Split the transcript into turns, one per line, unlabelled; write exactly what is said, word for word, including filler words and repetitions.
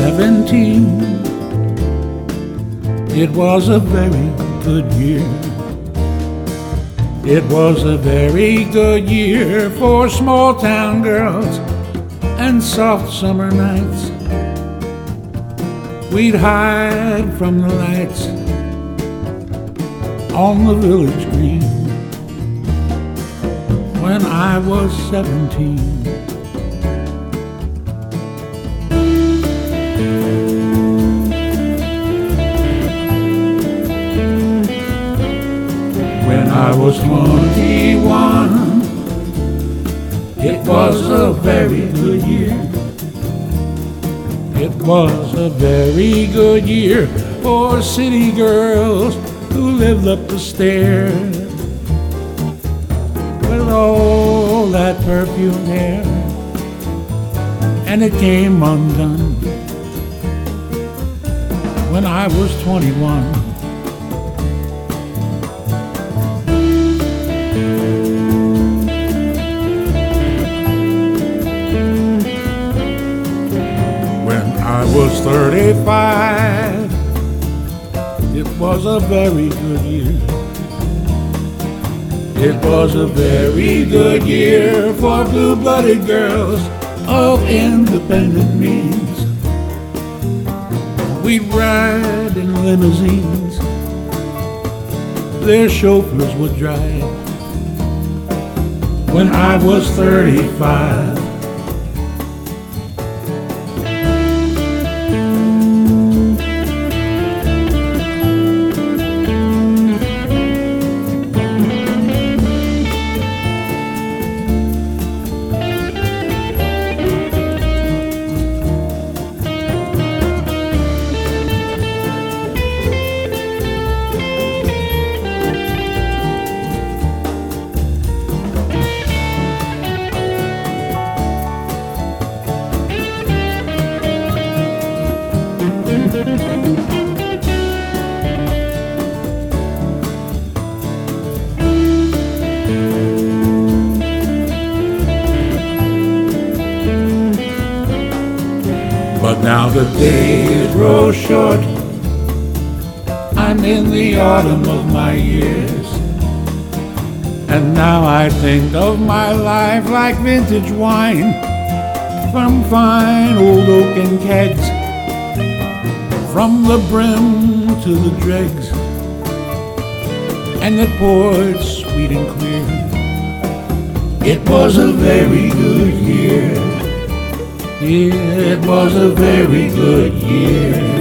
seventeen. It was a very good year. It was a very good year for small town girls and soft summer nights. We'd hide from the lights on the village green when I was seventeen. When I was twenty-one, it was a very good year. It was a very good year for city girls who lived up the stairs with all that perfumed hair, and it came undone when I was twenty-one. I was thirty-five. It was a very good year. It was a very good year for blue-blooded girls of independent means. We'd ride in limousines. Their chauffeurs would drive. When I was thirty-five, but now the days grow short. I'm in the autumn of my years, and now I think of my life like vintage wine from fine old oaken kegs, from the brim to the dregs, and it poured sweet and clear. It was a very good year. It was a very good year.